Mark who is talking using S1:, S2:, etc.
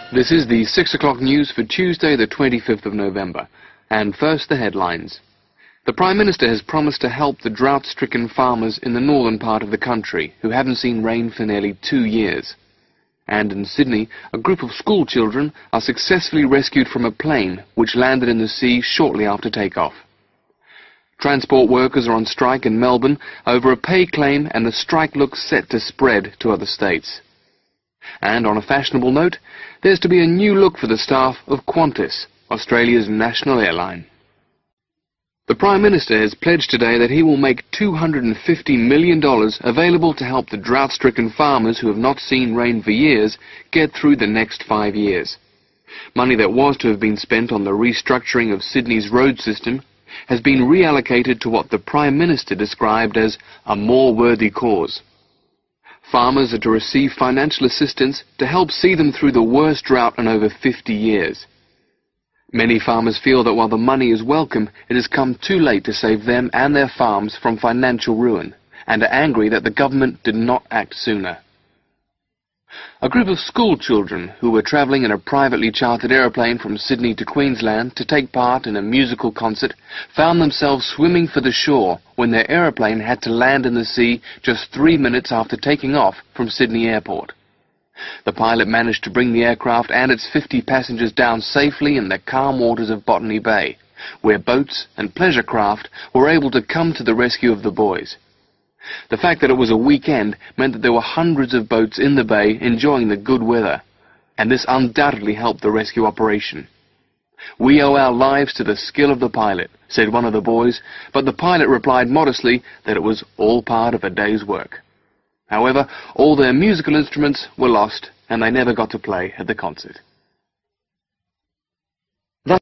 S1: This is the 6 o'clock news for Tuesday, the 25th of November. And first, the headlines. The Prime Minister has promised to help the drought-stricken farmers in the northern part of the country who haven't seen rain for nearly 2 years. And in Sydney, a group of school children are successfully rescued from a plane which landed in the sea shortly after takeoff. Transport workers are on strike in Melbourne over a pay claim, and the strike looks set to spread to other states. And on a fashionable note, there's to be a new look for the staff of Qantas, Australia's national airline. The Prime Minister has pledged today that he will make $250 million available to help the drought-stricken farmers who have not seen rain for years get through the next 5 years. Money that was to have been spent on the restructuring of Sydney's road system has been reallocated to what the Prime Minister described as a more worthy cause. Farmers are to receive financial assistance to help see them through the worst drought in over 50 years. Many farmers feel that while the money is welcome, it has come too late to save them and their farms from financial ruin, and are angry that the government did not act sooner. A group of school children who were travelling in a privately chartered aeroplane from Sydney to Queensland to take part in a musical concert found themselves swimming for the shore when their aeroplane had to land in the sea just 3 minutes after taking off from Sydney Airport. The pilot managed to bring the aircraft and its 50 passengers down safely in the calm waters of Botany Bay, where boats and pleasure craft were able to come to the rescue of the boys. The fact that it was a weekend meant that there were hundreds of boats in the bay enjoying the good weather, and this undoubtedly helped the rescue operation. "We owe our lives to the skill of the pilot," said one of the boys, but the pilot replied modestly that it was all part of a day's work. However, all their musical instruments were lost, and they never got to play at the concert.